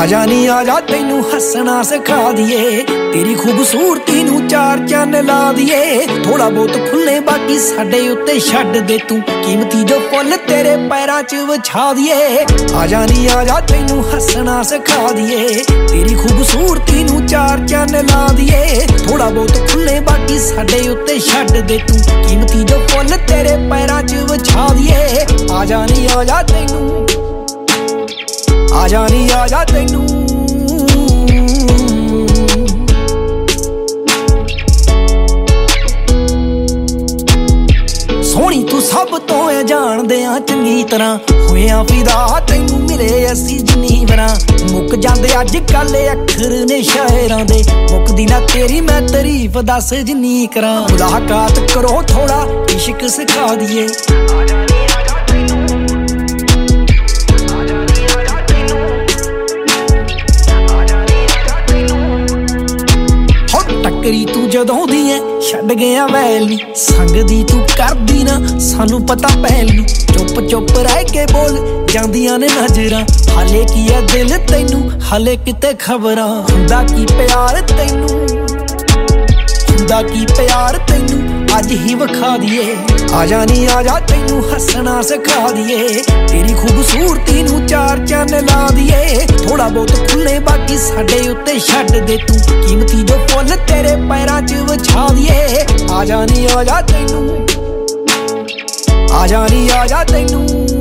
आजा नी आजा तैनू हसना सिखा दिए, तेरी खूबसूरती नू चार चन्न ला दिए। थोड़ा बहुत खुले बाकी साडे उत्ते छड्ड दे तू, कीमती जो फुल तेरे पैरां च विछा दिए। आजा नी आजा तैनू हसना सिखा दिए, तेरी खूबसूरती नू चार चन्न ला दिए। थोड़ा बहुत खुले बाकी साडे उत्ते छड्ड दे तू, कीमती जो फुल तेरे पैरां च विछा दिए। आजा नी आजा तैनू, आजा नी आजा तैनू। सोहनी तू सब तो है जानदे आ चंगी तरह, होया फिदा तैनू मिले असी जिन्नी वरां। मुक जांदे अज कल अखर ने शायरां दे, मुकदी ना तेरी मैं तारीफ दस जिन्नी करां। मुलाकात करो थोड़ा इश्क सिखा दिए, टकरी तू जदों दी है छड्ड गया वैली, संग दी तू करदी ना सानू पता पहली। चुप चुप रह के बोल जांदियां ने नजरां, हाले की है दिल तैनू हाले किते खबरां। हुंदा की प्यार तैनू, हुंदा की प्यार तैनू अज ही विखा दिए। आजा नी आजा तैनू हसना सिखा दिए, तेरी खूबसूरती नू चार चन्न ला दिए। थोड़ा बहुत खुले बाकी साडे उत्ते छड्ड दे तू, कीमती जो फुल तेरे पैरां च विछा दिए। आजा नी आजा तैनू, आजा नी आजा तैनू।